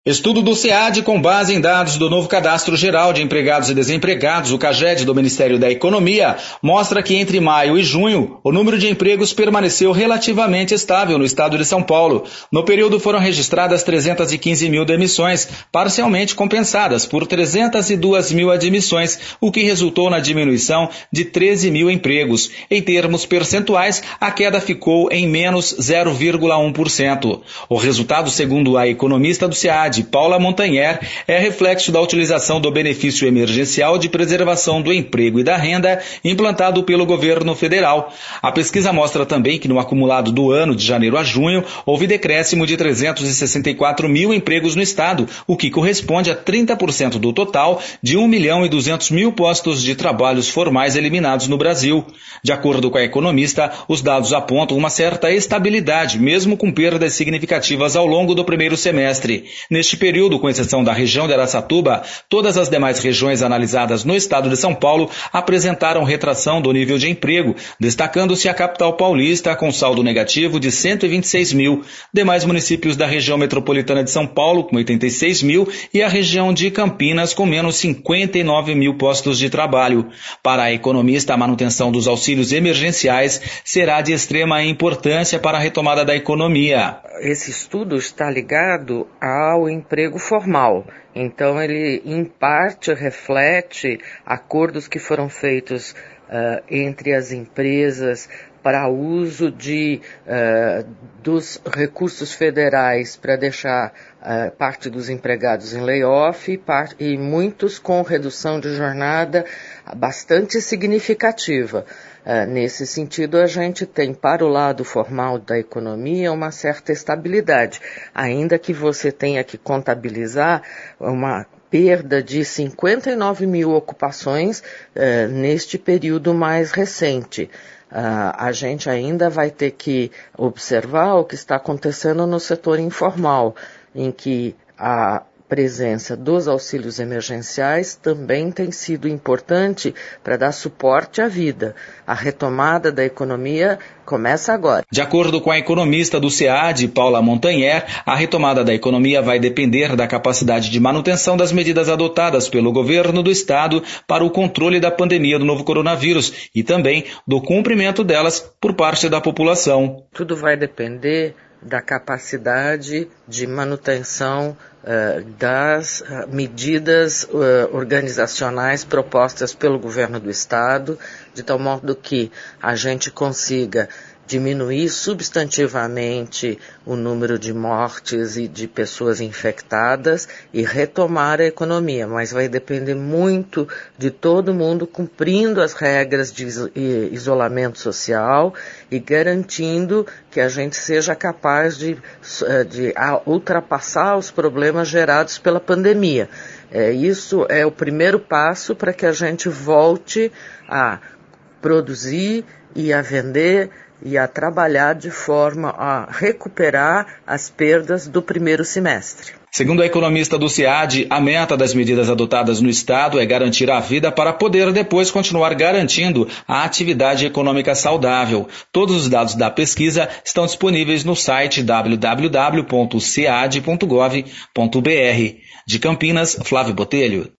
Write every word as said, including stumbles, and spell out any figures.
Estudo do SEAD com base em dados do novo Cadastro Geral de Empregados e Desempregados, o CAGED, do Ministério da Economia, mostra que entre maio e junho, o número de empregos permaneceu relativamente estável no estado de São Paulo. No período foram registradas trezentas e quinze mil demissões, parcialmente compensadas por trezentas e duas mil admissões, o que resultou na diminuição de treze mil empregos. Em termos percentuais, a queda ficou em menos zero vírgula um por cento. O resultado, segundo a economista do SEAD, de Paula Montanher, é reflexo da utilização do benefício emergencial de preservação do emprego e da renda implantado pelo governo federal. A pesquisa mostra também que no acumulado do ano de janeiro a junho houve decréscimo de trezentos e sessenta e quatro mil empregos no estado, o que corresponde a trinta por cento do total de um milhão e duzentos mil postos de trabalhos formais eliminados no Brasil. De acordo com a economista, os dados apontam uma certa estabilidade, mesmo com perdas significativas ao longo do primeiro semestre. Neste período, com exceção da região de Araçatuba, todas as demais regiões analisadas no estado de São Paulo apresentaram retração do nível de emprego, destacando-se a capital paulista com saldo negativo de cento e vinte e seis mil, demais municípios da região metropolitana de São Paulo com oitenta e seis mil e a região de Campinas com menos cinquenta e nove mil postos de trabalho. Para a economista, a manutenção dos auxílios emergenciais será de extrema importância para a retomada da economia. Esse estudo está ligado ao emprego formal. Então, ele, em parte, reflete acordos que foram feitos uh, entre as empresas para uso de, uh, dos recursos federais para deixar uh, parte dos empregados em layoff e, part, e muitos com redução de jornada bastante significativa. Uh, nesse sentido, a gente tem para o lado formal da economia uma certa estabilidade, ainda que você tenha que contabilizar uma perda de cinquenta e nove mil ocupações uh, neste período mais recente. Uh, a gente ainda vai ter que observar o que está acontecendo no setor informal, em que a presença dos auxílios emergenciais também tem sido importante para dar suporte à vida. A retomada da economia começa agora. De acordo com a economista do SEAD, Paula Montanher, a retomada da economia vai depender da capacidade de manutenção das medidas adotadas pelo governo do estado para o controle da pandemia do novo coronavírus e também do cumprimento delas por parte da população. Tudo vai depender da capacidade de manutenção uh, das uh, medidas uh, organizacionais propostas pelo governo do estado, de tal modo que a gente consiga diminuir substantivamente o número de mortes e de pessoas infectadas e retomar a economia, mas vai depender muito de todo mundo cumprindo as regras de isolamento social e garantindo que a gente seja capaz de, de ultrapassar os problemas gerados pela pandemia. É, isso é o primeiro passo para que a gente volte a produzir e a vender e a trabalhar de forma a recuperar as perdas do primeiro semestre. Segundo a economista do SEAD, a meta das medidas adotadas no estado é garantir a vida para poder depois continuar garantindo a atividade econômica saudável. Todos os dados da pesquisa estão disponíveis no site w w w ponto sead ponto gov ponto b r. De Campinas, Flávio Botelho.